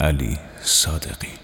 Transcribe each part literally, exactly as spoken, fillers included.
علی صادقی.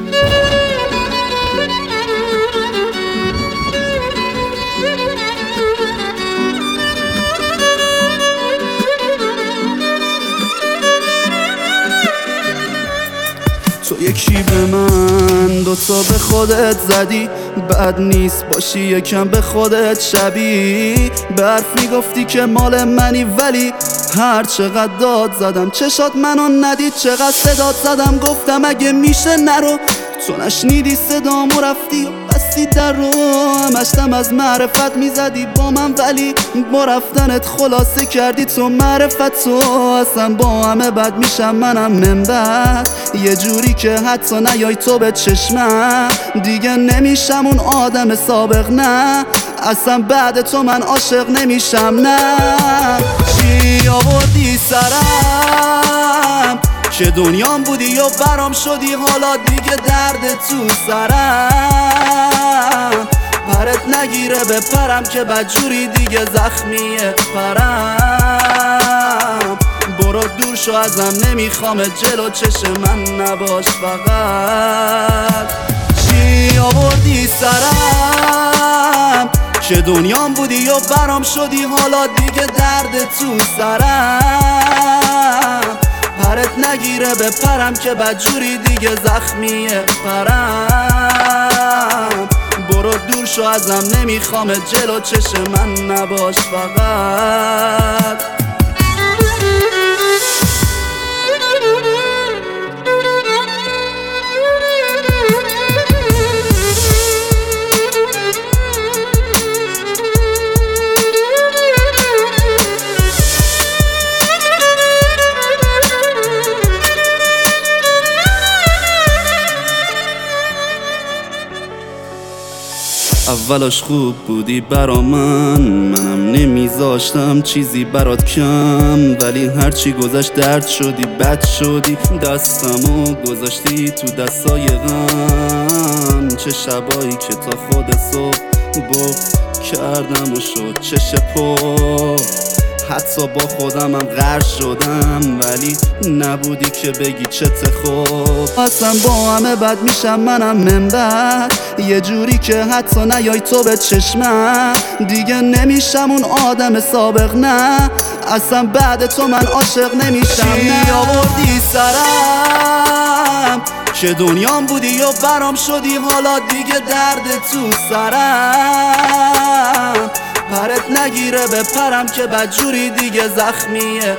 تو یکی به من دوتا به خودت زدی، بد نیست باشی یکم به خودت شبیه. به حرف میگفتی که مال منی ولی هر چقدر داد زدم چشات منو ندید، چقدر صدات زدم گفتم اگه میشه نرو، تو نشنیدی صدامو رفتی و بستی در رو. همشتم از معرفت میزدی با من ولی با رفتنت خلاصه کردی تو معرفت. تو اصلا با همه بد میشم منم منبت، یه جوری که حتی نیای تو به چشمم، دیگه نمیشم اون آدم سابق. نه اصلا بعد تو من عاشق نمیشم. نه چی آوردی سرم که دنیام بودی و برام شدی، حالا دیگه درد تو سرم. پرت نگیره بپرم که بدجوری دیگه زخمیه پرم. برو دور شو ازم نمیخوام جلو چشم من نباش فقط. چی آوردی سرم که دنیام بودی و برام شدی، حالا دیگه درد تو سرم. پرت نگیره بپرم که بدجوری دیگه زخمیه پرم. برو دور شو ازم نمیخوام جلو چشم من نباش فقط. اولش خوب بودی برا من، منم نمیذاشتم چیزی برات کم، ولی هرچی گذشت درد شدی بد شدی. دستمو گذاشتی تو دستای غم، چه شبایی که تا خود صبح بغض کردم و شد چش پا. حتی با خودمم غرق شدم ولی نبودی که بگی چته خوب. اصلا با همه بد میشم منم منبت، یه جوری که حتی نیای تو به چشمم، دیگه نمیشم اون آدم سابق. نه اصلا بعد تو من عاشق نمیشم. چی آوردی سرم که دنیام بودی و برام شدی، حالا دیگه درد تو سرم. پرت نگیره بپرم که بدجوری دیگه زخمیه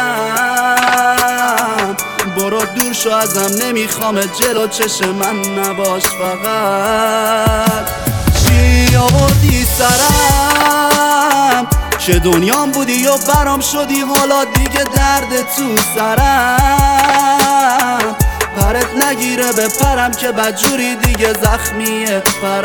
پرم. برو دور شو ازم نمیخوام جلو چشم من نباش فقط. چی آوردی سرم که دنیام بودی و برام شدی، حالا دیگه درد تو سرم. پرت نگیره بپرم که بدجوری دیگه زخمیه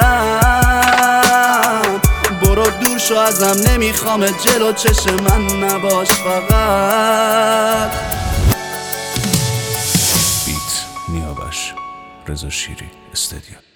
پرم. برو دور شو ازم نمیخوام جلو چشم من نباش فقط. بیت نیابش رضا شیری استودیو.